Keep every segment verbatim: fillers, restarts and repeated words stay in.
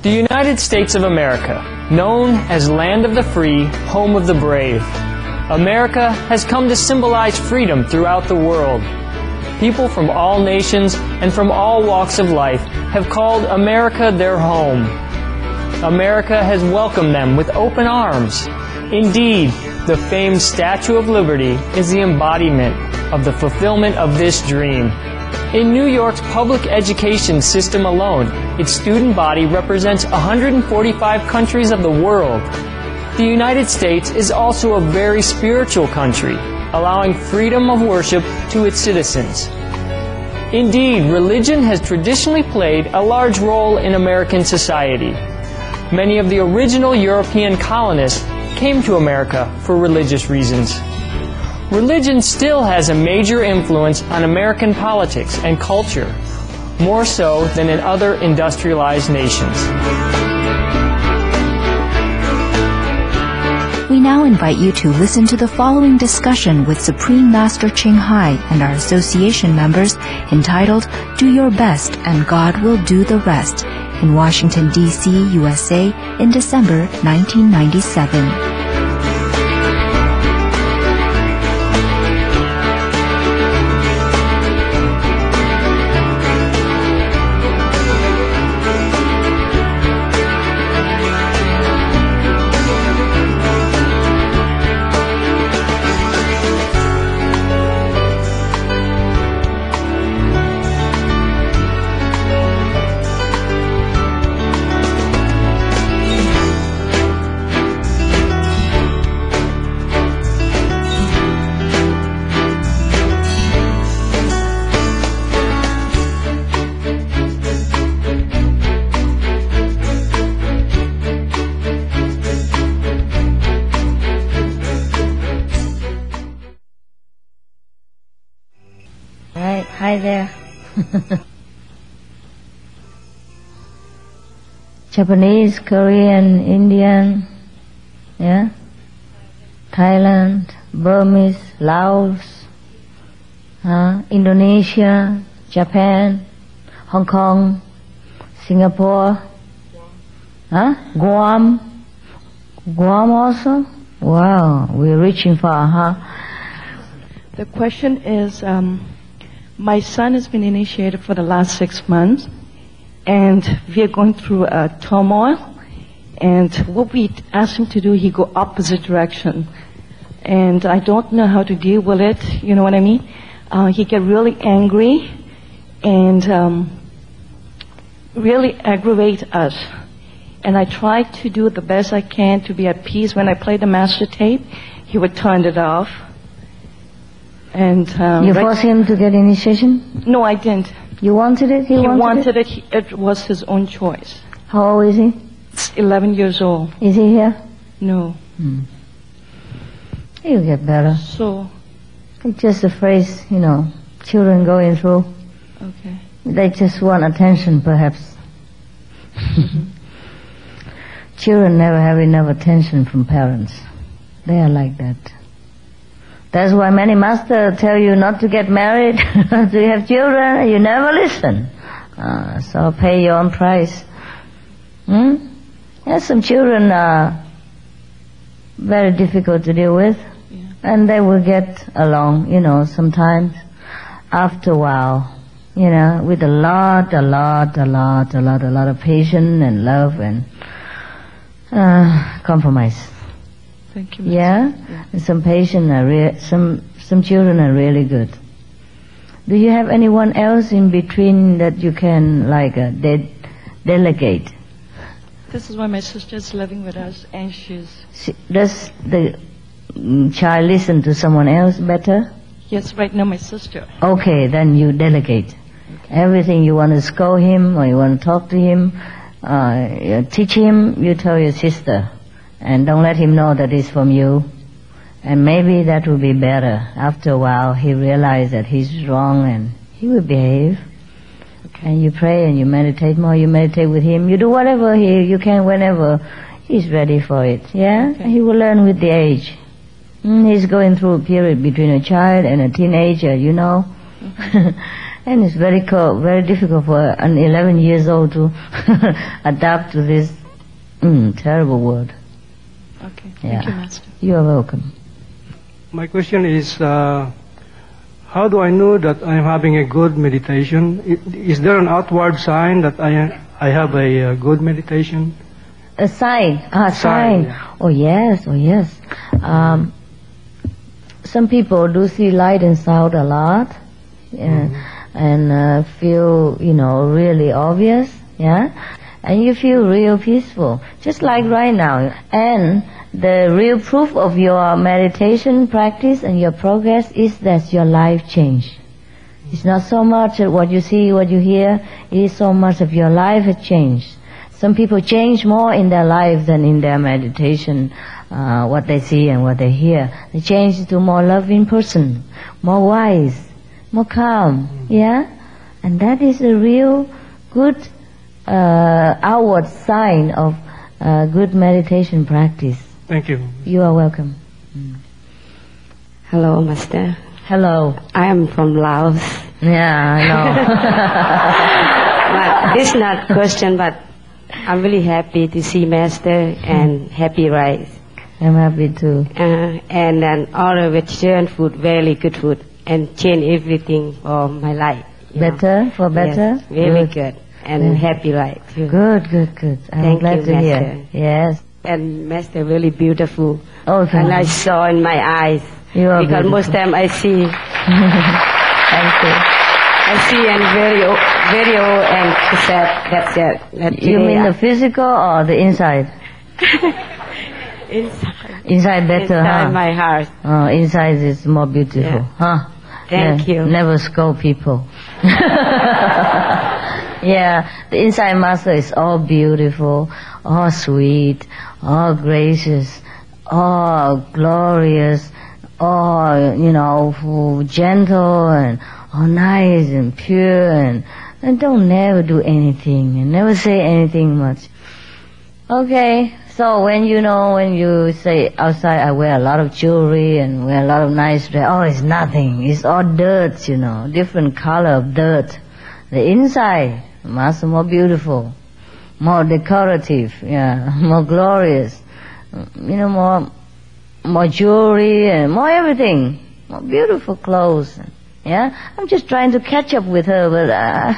The United States of America, known as Land of the Free, Home of the Brave. America has come to symbolize freedom throughout the world. People from all nations and from all walks of life have called America their home. America has welcomed them with open arms. Indeed, the famed Statue of Liberty is the embodiment of the fulfillment of this dream. In New York's public education system alone, its student body represents one hundred forty-five countries of the world. The United States is also a very spiritual country, allowing freedom of worship to its citizens. Indeed, religion has traditionally played a large role in American society. Many of the original European colonists came to America for religious reasons. Religion still has a major influence on American politics and culture, more so than in other industrialized nations. We now invite you to listen to the following discussion with Supreme Master Ching Hai and our association members entitled Do Your Best and God Will Do the Rest in Washington, D C, U S A in December nineteen ninety-seven. Hi there. Japanese, Korean, Indian, yeah, Thailand, Burmese, Laos, uh, Indonesia, Japan, Hong Kong, Singapore, huh? Guam, Guam also. Wow, we're reaching far, huh? The question is, um, my son has been initiated for the last six months, and we are going through a turmoil, and what we asked him to do, he go opposite direction. And I don't know how to deal with it, you know what I mean? Uh, he get really angry, and um, really aggravate us. And I try to do the best I can to be at peace. When I play the master tape, he would turn it off. And um, you right forced him to get initiation? No, I didn't. You wanted it? He, he wanted, wanted it? it. He, it was his own choice. How old is he? It's eleven years old. Is he here? No. Hmm. He'll get better. So? It's just a phrase, you know, children going through. Okay. They just want attention, perhaps. Mm-hmm. Children never have enough attention from parents. They are like that. That's why many masters tell you not to get married, to have children. You never listen. Uh, so pay your own price. Hmm? Yes, some children are very difficult to deal with. Yeah. And they will get along, you know, sometimes. After a while, you know, with a lot, a lot, a lot, a lot, a lot of patience and love and uh, compromise. Thank you. Yeah? Yeah. And some patients are re- some some children are really good. Do you have anyone else in between that you can like uh, de- delegate? This is why my sister is living with us, and she's. She, does the mm, child listen to someone else better? Yes, right now my sister. Okay, then you delegate. Okay. Everything you want to scold him or you want to talk to him, uh, you teach him, you tell your sister. And don't let him know that it's from you. And maybe that will be better. After a while, he realizes that he's wrong and he will behave. Okay. And you pray and you meditate more. You meditate with him. You do whatever he, you can whenever he's ready for it. Yeah? Okay. He will learn with the age. Mm, he's going through a period between a child and a teenager, you know. Mm-hmm. And it's very co- very difficult for an eleven years old to adapt to this mm, terrible word. Okay, Yeah. thank you, Master. You are welcome. My question is, uh, how do I know that I'm having a good meditation? I- Is there an outward sign that I I have a uh, good meditation? A sign. Ah, sign. Sign, yeah. Oh yes, oh yes. Um, some people do see light and sound a lot, yeah, and uh, feel, you know, really obvious, yeah, and you feel real peaceful, just like right now. And the real proof of your meditation practice and your progress is that your life changed. It's not so much what you see, what you hear, it is so much of your life has changed. Some people change more in their life than in their meditation, uh, what they see and what they hear. They change to more loving person, more wise, more calm, yeah? And that is a real good uh, outward sign of uh, good meditation practice. Thank you. You are welcome. Hello, Master. Hello. I am from Laos. Yeah, I know. But this is not question, but I'm really happy to see Master and happy rice. I'm happy too. Uh, and then all the vegetarian food, very good food, and change everything for my life. you know. Better? For better? Yes, very Good. good. And Yeah. happy life too. Good, good, good. I'm Thank glad you, to hear. Master. Yes. And Master really beautiful. Oh, thank And I you. saw in my eyes. You are because beautiful. most time I see, Thank you. I see and very, o- very old and sad. That's it. That You today mean I- the physical or the inside? inside, Inside better, inside huh? my heart. Oh, inside is more beautiful, Yeah. huh? Thank Ne- you. Never scold people. Yeah, the inside master is all beautiful, all sweet, all gracious, all glorious, all, you know, gentle and all nice and pure, and, and don't never do anything and never say anything much. Okay, so when you know, when you say outside I wear a lot of jewelry and wear a lot of nice dress, oh, it's nothing. It's all dirt, you know, different color of dirt. The inside, master more beautiful, more decorative, yeah, more glorious, you know, more, more jewelry and more everything, more beautiful clothes. Yeah, I'm just trying to catch up with her, but uh,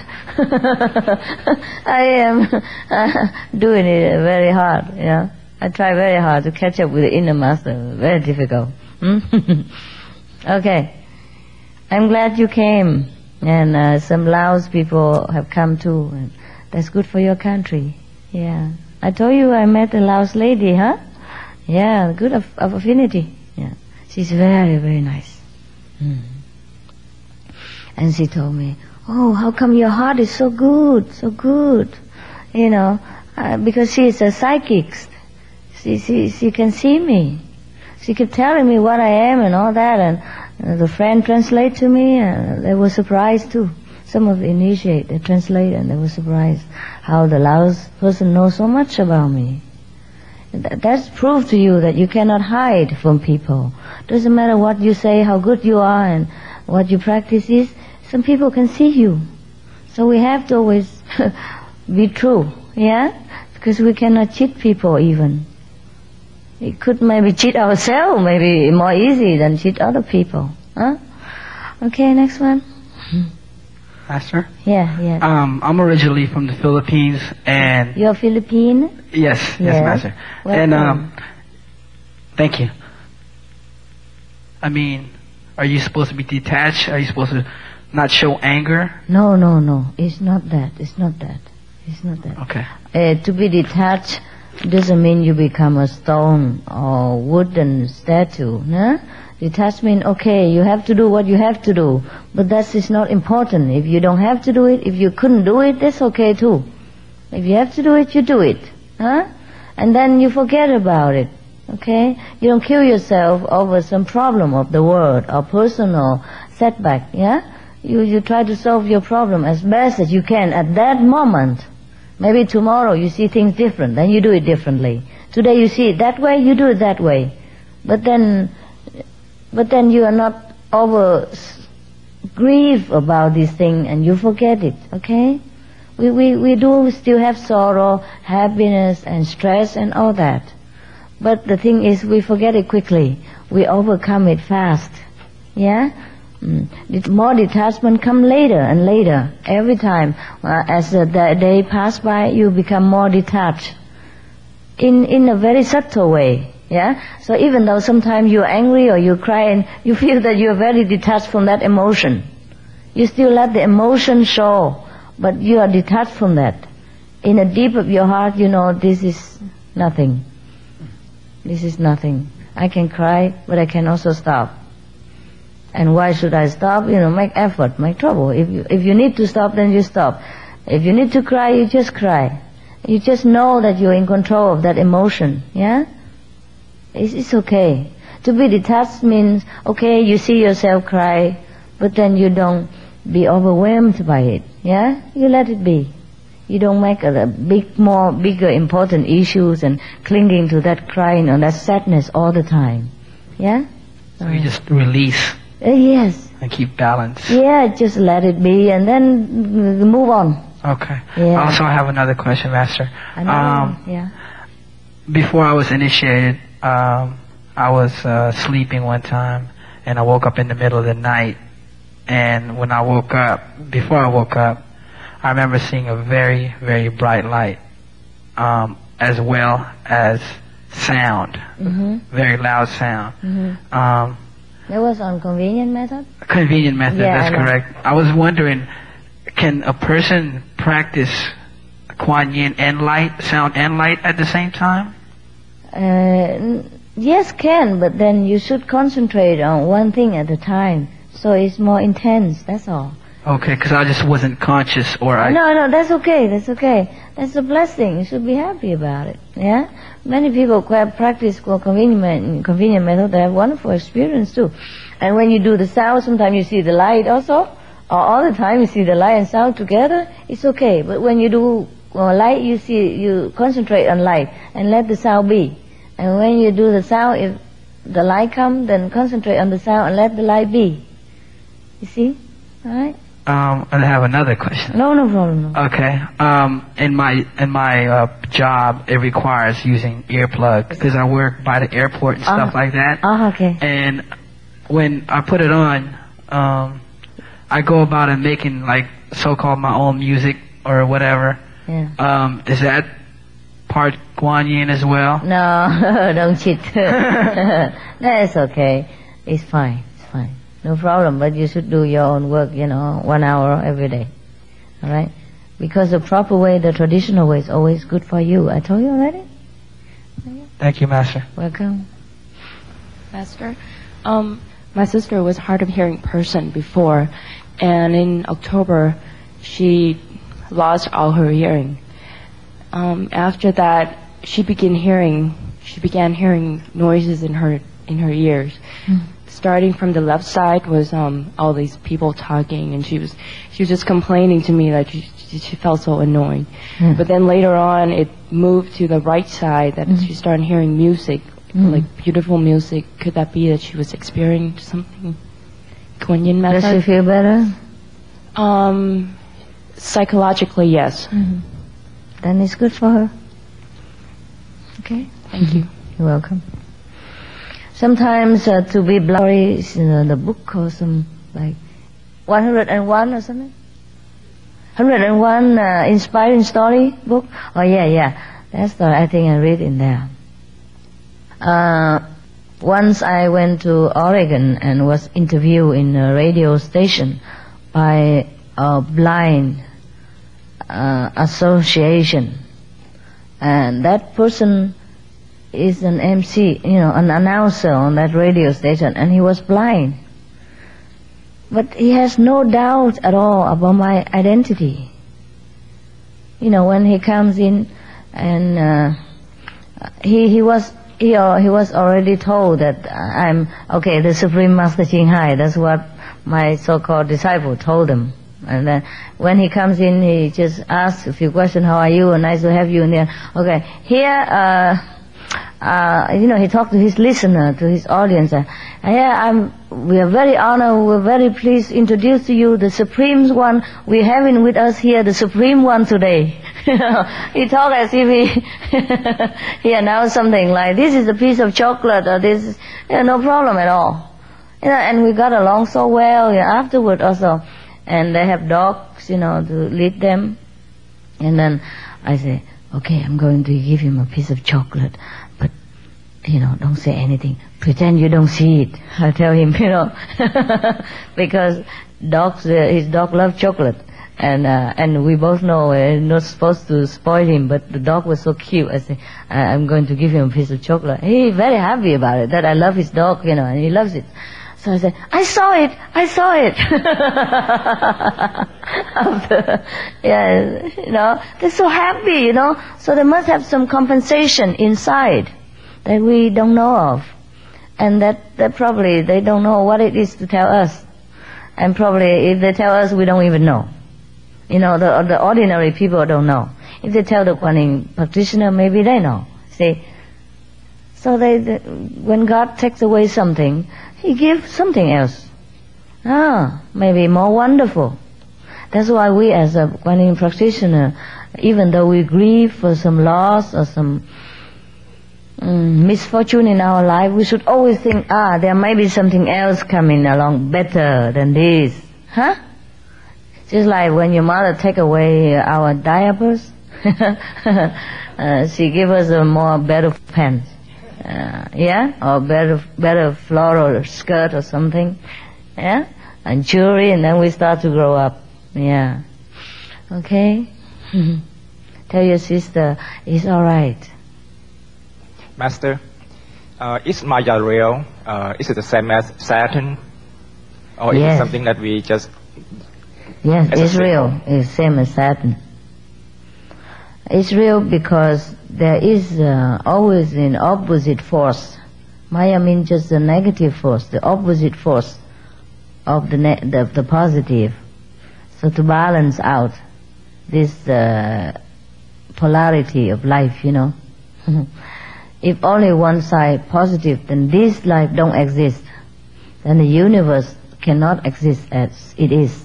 I am uh, doing it very hard. Yeah, I try very hard to catch up with the inner master. Very difficult. Hmm? Okay, I'm glad you came, and uh, some Laos people have come too. And that's good for your country. Yeah, I told you I met a Laos lady, huh? Yeah, good of, of affinity. Yeah, she's very very nice. Hmm. And she told me, oh, how come your heart is so good, so good? You know, uh, because she is a psychic. She, she, she can see me. She kept telling me what I am and all that, and uh, the friend translate to me, and they were surprised too. Some of the initiate, they translate, and they were surprised how the Laos person knows so much about me. That, that's proof to you that you cannot hide from people. Doesn't matter what you say, how good you are, and what you practice is, some people can see you. So we have to always be true, yeah? Because we cannot cheat people even. We could maybe cheat ourselves, maybe more easy than cheat other people. Huh? Okay, next one. Master? Yeah, yeah. Um, I'm originally from the Philippines, and You're Filipino? yes, yes, Yes. Master. Welcome. And um, thank you. I mean, are you supposed to be detached? Are you supposed to not show anger? No, no, no. It's not that. It's not that. It's not that. Okay. Uh, to be detached doesn't mean you become a stone or wooden statue. No? Detached means, okay, you have to do what you have to do. But that is not important. If you don't have to do it, if you couldn't do it, that's okay too. If you have to do it, you do it. Huh? And then you forget about it. Okay? You don't kill yourself over some problem of the world or personal setback. Yeah? You, you try to solve your problem as best as you can at that moment. Maybe tomorrow you see things different, then you do it differently. Today you see it that way, you do it that way. But then, but then you are not over grieve about this thing and you forget it, okay? We, we, we do still have sorrow, happiness and stress and all that. But the thing is we forget it quickly. We overcome it fast. Yeah? Mm. More detachment come later and later. Every time. Uh, as the day pass by, you become more detached. In, in a very subtle way. Yeah? So even though sometimes you're angry or you cry and you feel that you're very detached from that emotion, you still let the emotion show, but you are detached from that. In the deep of your heart, you know this is nothing. This is nothing. I can cry, but I can also stop. And why should I stop? You know, make effort, make trouble. If you, if you need to stop, then you stop. If you need to cry, you just cry. You just know that you're in control of that emotion, yeah? It's, it's okay. To be detached means, okay, you see yourself cry, but then you don't be overwhelmed by it, yeah? You let it be. You don't make a, a big, more, bigger, important issues and clinging to that crying or that sadness all the time, yeah? So you just release. Uh, yes. And keep balance. Yeah, just let it be and then move on. Okay. Yeah. Also, I have another question, Master. I know, Um, yeah. Before I was initiated, um, I was uh, sleeping one time, and I woke up in the middle of the night. And when I woke up, before I woke up, I remember seeing a very, very bright light, um, as well as sound, Mm-hmm. very loud sound. Mm-hmm. Um, That was on convenient method? convenient method, Yeah, that's I know. correct. I was wondering, can a person practice Kuan Yin and light, sound and light at the same time? Uh, n- yes, can, but then you should concentrate on one thing at a time. So it's more intense, that's all. Okay, because I just wasn't conscious, or I... No, no, that's okay, that's okay. That's a blessing. You should be happy about it, yeah? Many people who have practiced convenient, convenient method, they have wonderful experience too. And when you do the sound, sometimes you see the light also, or all the time you see the light and sound together, it's okay. But when you do uh, light, you see, you concentrate on light and let the sound be. And when you do the sound, if the light comes, then concentrate on the sound and let the light be. You see? Alright? Um, I have another question. No, no problem. No. Okay. Um, in my in my uh, job, it requires using earplugs because I work by the airport and stuff Uh, like that. Ah, okay. And when I put it on, um, I go about it making like so-called my own music or whatever. Yeah. Um, is that part Kuan Yin as well? No, don't cheat. That's okay. It's fine. It's fine. No problem. But you should do your own work, you know, one hour every day. All right? Because the proper way, the traditional way, is always good for you. I told you already? Thank you, Master. Welcome. Master, um, my sister was hard of hearing person before, and in October she lost all her hearing. Um, after that, she began hearing. She began hearing noises in her in her ears. Mm. Starting from the left side was um, all these people talking, and she was she was just complaining to me that she, she, she felt so annoyed. Mm. But then later on, it moved to the right side. That mm. she started hearing music, mm. like beautiful music. Could that be that she was experiencing something? Kuan Yin method. Does she feel better? Um, psychologically, yes. Mm-hmm. Then it's good for her. Okay. Thank you. You're welcome. Sometimes uh, to be blurry is in uh, the book or some like one hundred and one or something. one hundred and one uh, inspiring story book. Oh yeah, yeah. That's the I think I read in there. Uh, once I went to Oregon and was interviewed in a radio station by a blind uh, association, and that person is an M C, you know, an announcer on that radio station, and he was blind. But he has no doubt at all about my identity. You know, when he comes in, and uh, he he was he uh, he was already told that I'm okay, the Supreme Master Ching Hai. That's what my so-called disciple told him. And then when he comes in, he just asks a few questions. How are you? Nice to have you in there. Okay, here. Uh, uh, you know, he talked to his listener, to his audience. Uh, yeah, I'm, we are very honored, we're very pleased to introduce to you the Supreme One. We're having with us here the Supreme One today. He talked as if he, he announced something like, this is a piece of chocolate, or this is, you know, no problem at all. You know, and we got along so well, yeah, afterward also. And they have dogs, you know, to lead them. And then I say, okay, I'm going to give him a piece of chocolate, but, you know, don't say anything. Pretend you don't see it. I tell him, you know, because dogs, uh, his dog loves chocolate. And uh, and we both know we're not supposed to spoil him, but the dog was so cute. I say, I'm going to give him a piece of chocolate. He's very happy about it, that I love his dog, you know, and he loves it. So I said, I saw it, I saw it. After, yeah, you know, they're so happy, you know. So they must have some compensation inside that we don't know of. And that, that probably they don't know what it is to tell us. And probably if they tell us, we don't even know. You know, the, the ordinary people don't know. If they tell the Kuan Yin practitioner, maybe they know. See? So they, the, when God takes away something, He gives something else. Ah, maybe more wonderful. That's why we as a Kuan Yin practitioner, even though we grieve for some loss or some um, misfortune in our life, we should always think, ah, there may be something else coming along better than this. Huh? Just like when your mother take away our diapers, uh, she give us a more better pants. Uh, yeah, or better better floral skirt or something, yeah, and jewelry, and then we start to grow up. Yeah, okay. Tell your sister it's all right. Master, uh, is Maya real? Uh, is it the same as Saturn, or is Yes. it something that we just? Yes, as a it's real. symbol? It's same as Saturn. It's real because there is uh, always an opposite force. Maya means just the negative force, the opposite force of the, ne- the, the positive. So to balance out this uh, polarity of life, you know. If only one side positive, then this life don't exist. Then the universe cannot exist as it is.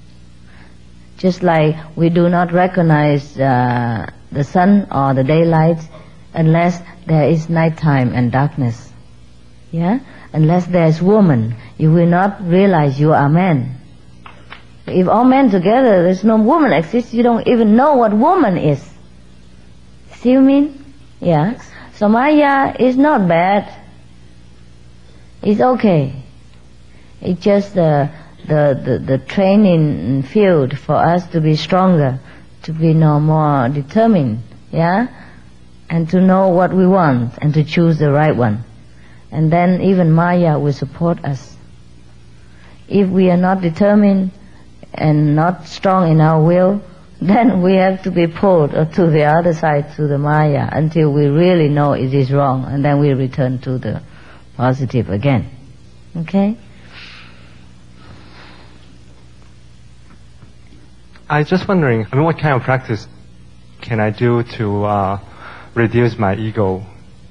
Just like we do not recognize uh, the sun or the daylight unless there is nighttime and darkness. Yeah? Unless there is woman, you will not realize you are man. If all men together, there's no woman exists, you don't even know what woman is. See what I mean? Yeah. So Maya is not bad. It's okay. It's just uh, the, the, the training field for us to be stronger, to be no more determined, yeah? And to know what we want and to choose the right one. And then even Maya will support us. If we are not determined and not strong in our will, then we have to be pulled to the other side, to the Maya, until we really know it is wrong, and then we return to the positive again. Okay? I was just wondering, I mean, what kind of practice can I do to uh, reduce my ego?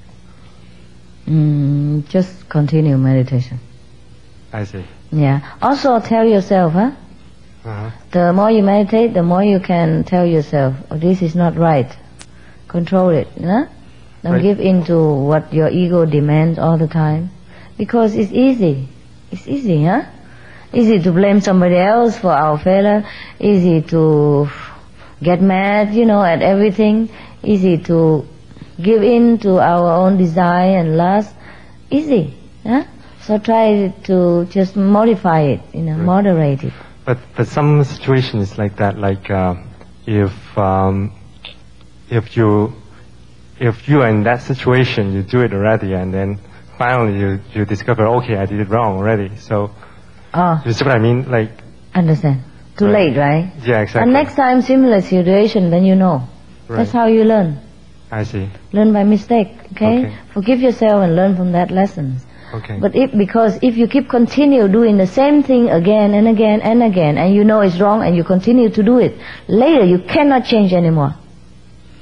Mm, just continue meditation. I see. Yeah. Also tell yourself, huh? Uh-huh. The more you meditate, the more you can tell yourself, oh, this is not right. Control it, huh? Don't Right. give in to what your ego demands all the time. Because it's easy. It's easy, huh? Easy to blame somebody else for our failure. Easy to get mad, you know, at everything. Easy to give in to our own desire and lust. Easy, huh? So try to just modify it, you know, Right. moderate it. But but some situations like that, like uh, if um, if you if you are in that situation, you do it already, and then finally you you discover, okay, I did it wrong already. So Oh, you see what I mean? Like, understand. Too Right. late, right? yeah, exactly. And next time similar situation, then you know. That's Right. how you learn. I see. Learn by mistake, okay? Okay. Forgive yourself and learn from that lesson. Okay. But if, because if you keep continue doing the same thing again and again and again, and you know it's wrong and you continue to do it, later you cannot change anymore.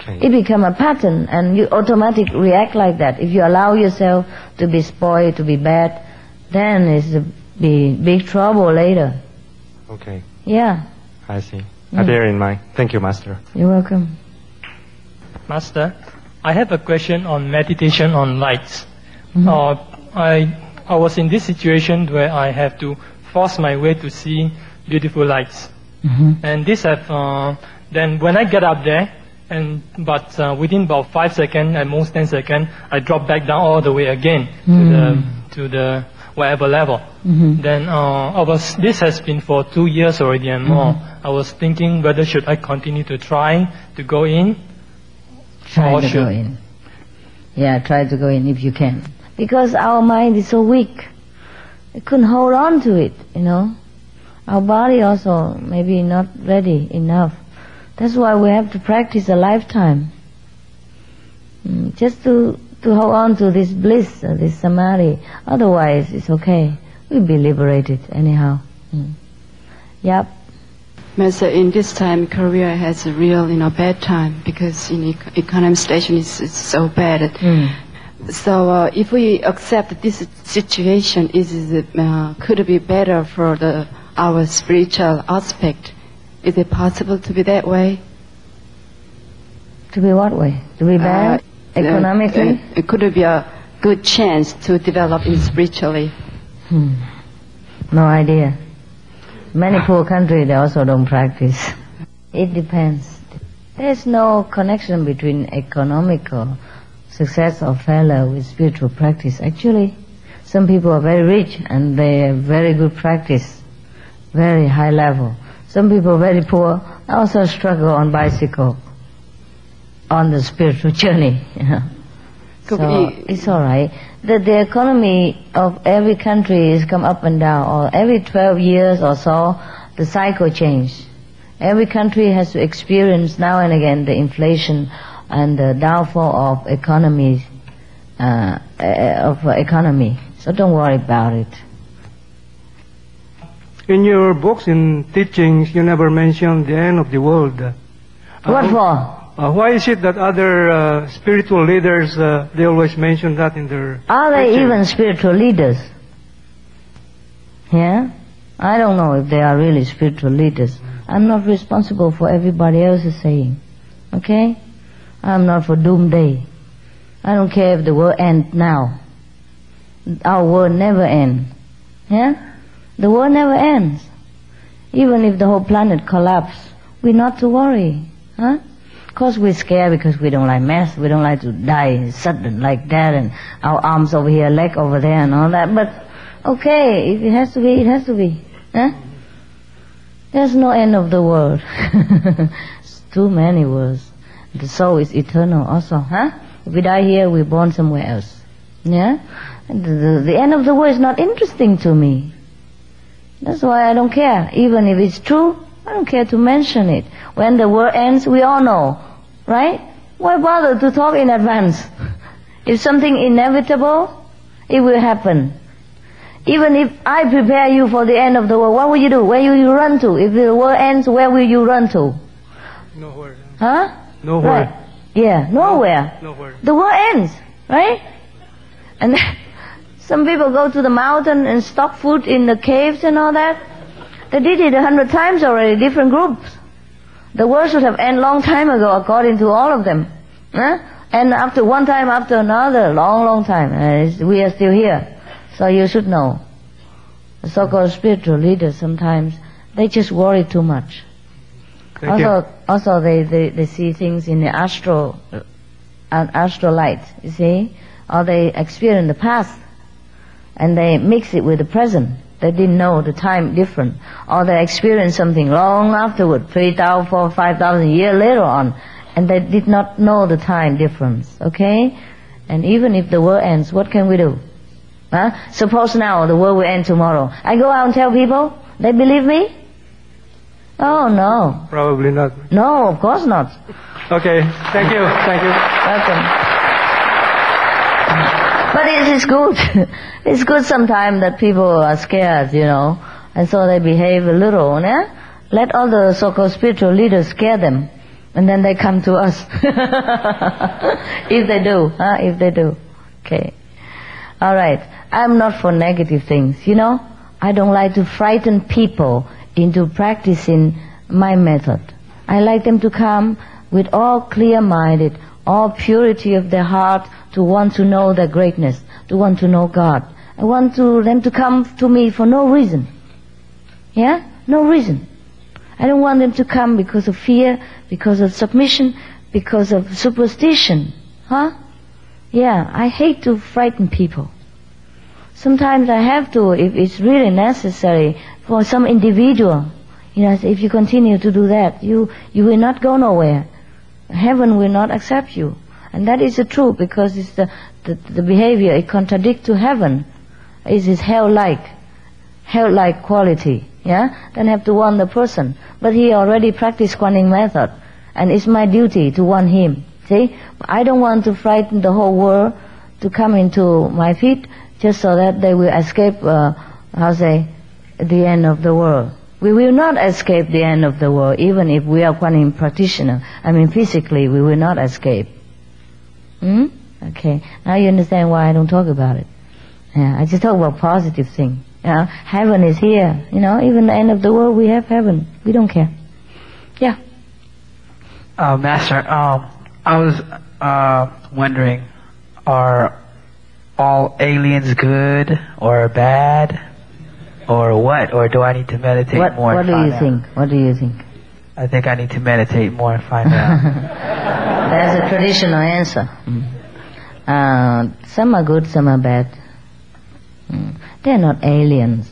Okay. It becomes a pattern, and you automatically react like that. If you allow yourself to be spoiled, to be bad, then it's a be big trouble later. Okay. Yeah. I see. Mm. I bear in mind. Thank you, Master. You're welcome. Master, I have a question on meditation on lights. Mm-hmm. Uh, I I was in this situation where I have to force my way to see beautiful lights, Mm-hmm. and this have uh, then when I get up there, and but uh, within about five seconds, at most ten seconds, I drop back down all the way again Mm. to the to the whatever level. Mm-hmm. Then uh, I was this has been for two years already and more. I was thinking whether should I continue to try to go in. Try or to should go in. Yeah, try to go in if you can. Because our mind is so weak. It couldn't hold on to it, you know. Our body also maybe not ready enough. That's why we have to practice a lifetime. Mm, just to, to hold on to this bliss, uh, this samadhi. Otherwise, it's okay. We'll be liberated anyhow. Mm. Yep. Master, in this time, Korea has a real, you know, bad time because you know, ec- economic situation is, is so bad. Mm. So, uh, if we accept this situation, is it, uh, could it be better for the our spiritual aspect? Is it possible to be that way? To be what way? To be bad? Uh, Economically? Uh, uh, could it be a good chance to develop it spiritually? Hmm. No idea. Many poor countries, they also don't practice. It depends. There's no connection between economical success or failure with spiritual practice. Actually, some people are very rich and they have very good practice, very high level. Some people are very poor, also struggle on bicycle, on the spiritual journey. You know. So it's all right. The, the economy of every country is come up and down, or every twelve years or so, the cycle change. Every country has to experience now and again the inflation and the downfall of economies, uh, uh, of uh, economy. So don't worry about it. In your books and teachings, you never mention the end of the world. Uh, What for? Uh, why is it that other uh, spiritual leaders, uh, they always mention that in their... Are they teachings? even spiritual leaders? Yeah? I don't know if they are really spiritual leaders. I'm not responsible for everybody else's saying. Okay? I'm not for doomsday. I don't care if the world ends now. Our world never ends. Yeah? The world never ends. Even if the whole planet collapses, we're not to worry. Huh? Of course we're scared because we don't like mess. We don't like to die sudden like that and our arms over here, leg over there and all that. But okay, if it has to be, it has to be. Huh? There's no end of the world. It's too many worlds. The soul is eternal also. Huh? If we die here, we're born somewhere else. Yeah? And the, the, the end of the world is not interesting to me. That's why I don't care. Even if it's true, I don't care to mention it. When the world ends, we all know. Right? Why bother to talk in advance? If something inevitable, it will happen. Even if I prepare you for the end of the world, what will you do? Where will you run to? If the world ends, where will you run to? Nowhere. Huh? Nowhere. Right. Yeah, nowhere. Nowhere. The world ends, right? And then some people go to the mountain and stock food in the caves and all that. They did it a hundred times already, different groups. The world should have ended long time ago, according to all of them. Huh? And after one time, after another, long, long time. Uh, we are still here. So you should know. The so-called spiritual leaders sometimes, they just worry too much. Thank also, you. also they, they, they see things in the astral, uh, astral light, you see? Or they experience the past, and they mix it with the present. They didn't know the time different. Or they experience something long afterward, three thousand, four, five thousand years later on, and they did not know the time difference, okay? And even if the world ends, what can we do? Huh? Suppose now the world will end tomorrow. I go out and tell people, they believe me? Oh, no. Probably not. No, of course not. Okay. Thank you. Thank you. Welcome. But it is good. It's good sometimes that people are scared, you know, and so they behave a little, yeah? Let all the so-called spiritual leaders scare them. And then they come to us. If they do, huh? If they do. Okay. All right. I'm not for negative things, you know. I don't like to frighten people into practicing my method. I like them to come with all clear-minded, all purity of their heart, to want to know their greatness, to want to know God. I want to, them to come to me for no reason. Yeah? No reason. I don't want them to come because of fear, because of submission, because of superstition. Huh? Yeah, I hate to frighten people. Sometimes I have to, if it's really necessary for some individual. You know, if you continue to do that, you, you will not go nowhere. Heaven will not accept you. And that is the truth, because it's the, the, the behavior, it contradicts to heaven. It is hell-like, hell-like quality. Yeah? Then have to warn the person. But he already practiced Kuan Yin method, and it's my duty to warn him. See? I don't want to frighten the whole world to come into my feet just so that they will escape, uh, how say, the end of the world. We will not escape the end of the world, even if we are Kuan Yin practitioner. I mean, physically, we will not escape. Hmm? Okay. Now you understand why I don't talk about it. Yeah, I just talk about positive things. Yeah, heaven is here. You know, even the end of the world, we have heaven. We don't care. Yeah. Uh, Master, um, I was uh, wondering, are all aliens good or bad, or what? Or do I need to meditate what, more? What and do you find think? out? What do you think? I think I need to meditate more and find out. That's a traditional answer. Mm. Uh, some are good, some are bad. Mm. They're not aliens.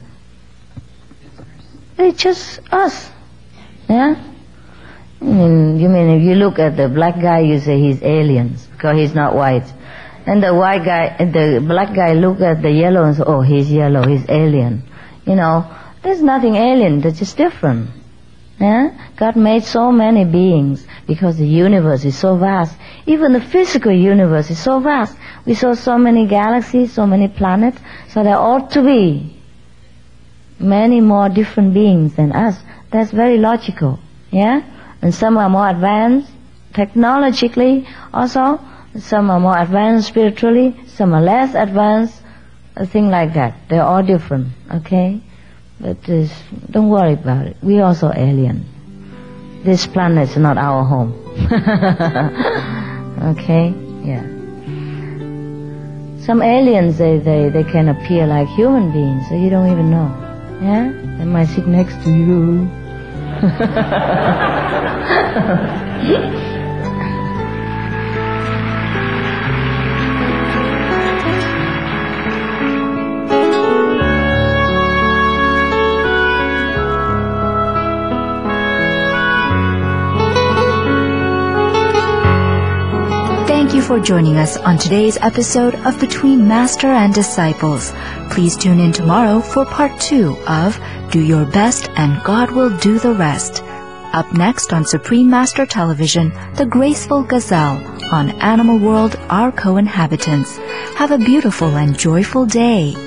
They're just us. Yeah? I mean, you mean if you look at the black guy, you say he's aliens because he's not white. And the white guy, the black guy look at the yellow and say, oh, he's yellow, he's alien. You know, there's nothing alien, they're just different. Yeah? God made so many beings because the universe is so vast. Even the physical universe is so vast. We saw so many galaxies, so many planets, so there ought to be many more different beings than us. That's very logical. Yeah? And some are more advanced technologically also. Some are more advanced spiritually. Some are less advanced. A thing like that. They're all different. Okay? But uh, don't worry about it. We're also alien. This planet is not our home. Okay? Yeah. Some aliens, they, they, they can appear like human beings, so you don't even know. Yeah? They might sit next to you. Thank you for joining us on today's episode of Between Master and Disciples. Please tune in tomorrow for part two of Do Your Best and God Will Do the Rest. Up next on Supreme Master Television, The Graceful Gazelle on Animal World, Our Co-Inhabitants. Have a beautiful and joyful day.